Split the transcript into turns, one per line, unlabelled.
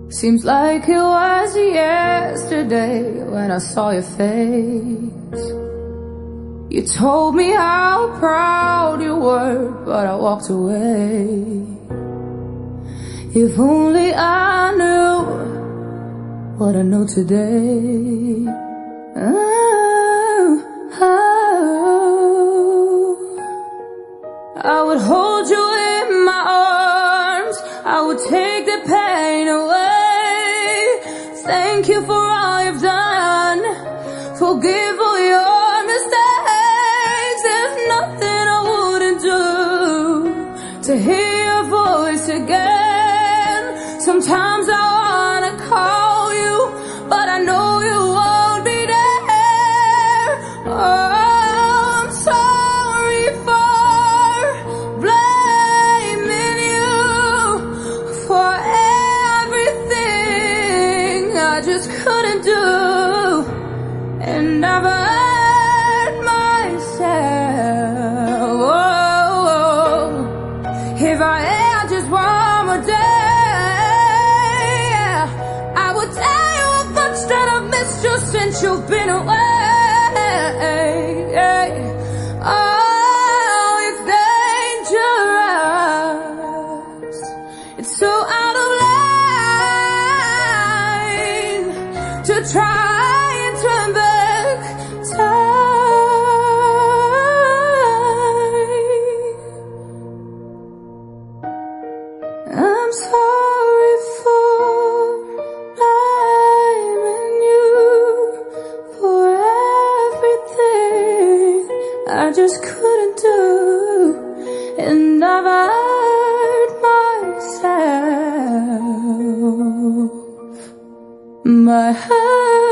Seems like it was yesterday when I saw your face. You told me how proud you were, but I walked away. If only I knew what I know today. I would hold you in my arms, I would take the pain away. Thank you for all you've done, forgive all your mistakes. There's nothing I wouldn't do to hear your voice again. Sometimes I wanna call you, but I know you won't be there. Oh, I'm sorry for blaming you for everything I just couldn't do, and I've hurt myself. Oh, if I had just one more day, I would tell you how much that I've missed you since you've been away. Oh, it's dangerous, it's so out of line to try and turn back time. I'm sorry for blaming you for everything I just couldn't do, and I've hurt myself. My heart